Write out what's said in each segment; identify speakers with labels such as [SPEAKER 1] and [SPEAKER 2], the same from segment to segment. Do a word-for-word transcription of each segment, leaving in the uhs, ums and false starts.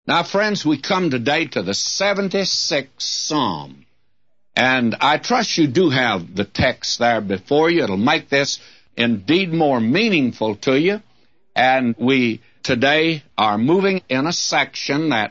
[SPEAKER 1] Now, friends, we come today to the seventy-sixth Psalm. And I trust you do have the text there before you. It'll make this indeed more meaningful to you. And we today are moving in a section that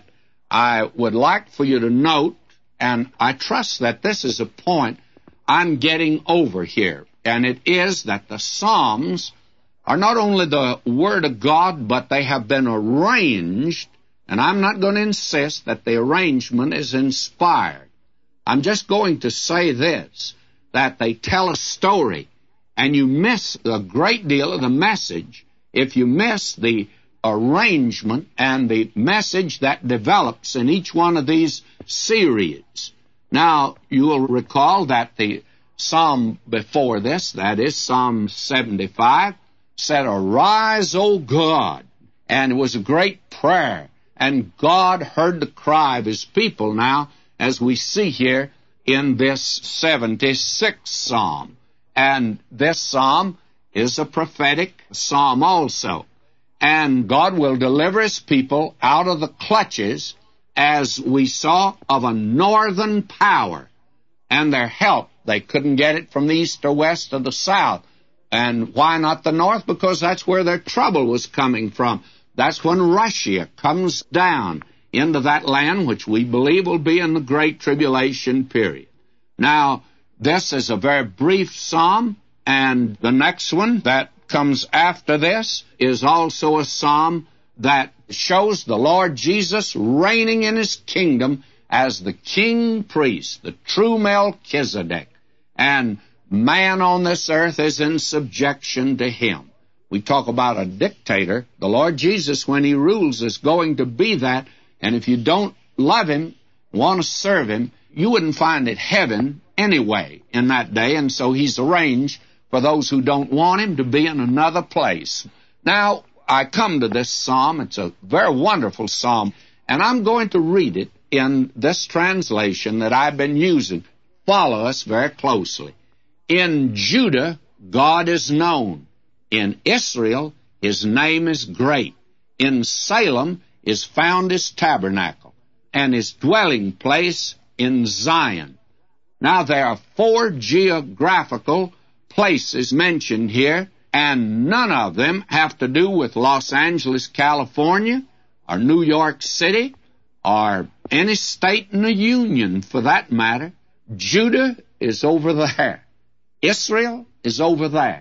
[SPEAKER 1] I would like for you to note, and I trust that this is a point I'm getting over here. And it is that the Psalms are not only the Word of God, but they have been arranged, and I'm not going to insist that the arrangement is inspired. I'm just going to say this, that they tell a story, and you miss a great deal of the message if you miss the arrangement and the message that develops in each one of these series. Now, you will recall that the psalm before this, that is Psalm seventy-five, said, "Arise, O God," and it was a great prayer, and God heard the cry of His people now, as we see here in this seventy-sixth Psalm. And this psalm is a prophetic psalm also. And God will deliver His people out of the clutches, as we saw, of a northern power. And their help, they couldn't get it from the east or west or the south. And why not the north? Because that's where their trouble was coming from. That's when Russia comes down into that land, which we believe will be in the Great Tribulation period. Now, this is a very brief psalm, and the next one that comes after this is also a psalm that shows the Lord Jesus reigning in His kingdom as the king priest, the true Melchizedek, and man on this earth is in subjection to Him. We talk about a dictator. The Lord Jesus, when He rules, is going to be that. And if you don't love Him, want to serve Him, you wouldn't find it heaven anyway in that day. And so He's arranged for those who don't want Him to be in another place. Now, I come to this psalm. It's a very wonderful psalm. And I'm going to read it in this translation that I've been using. Follow us very closely. In Judah, God is known. In Israel, His name is great. In Salem is found His tabernacle, and His dwelling place in Zion. Now, there are four geographical places mentioned here, and none of them have to do with Los Angeles, California, or New York City, or any state in the Union, for that matter. Judah is over there. Israel is over there.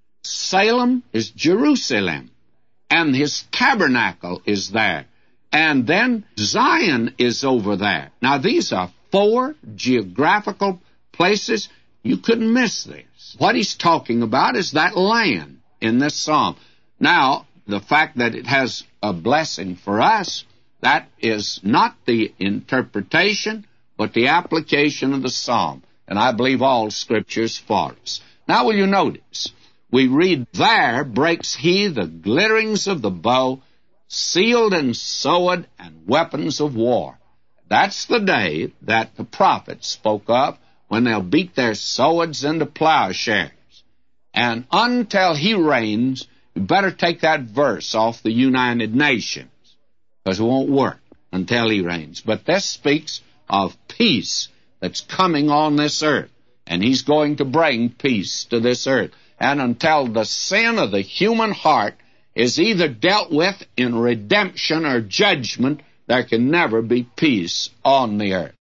[SPEAKER 1] Salem is Jerusalem, and His tabernacle is there. And then Zion is over there. Now, these are four geographical places. You couldn't miss this. What he's talking about is that land in this psalm. Now, the fact that it has a blessing for us, that is not the interpretation, but the application of the psalm. And I believe all Scripture's for us. Now, will you notice? We read, "There breaks He the glitterings of the bow, sealed and sewed, and weapons of war." That's the day that the prophets spoke of, when they'll beat their swords into plowshares. And until He reigns, you better take that verse off the United Nations, because it won't work until He reigns. But this speaks of peace that's coming on this earth, and He's going to bring peace to this earth. And until the sin of the human heart is either dealt with in redemption or judgment, there can never be peace on the earth.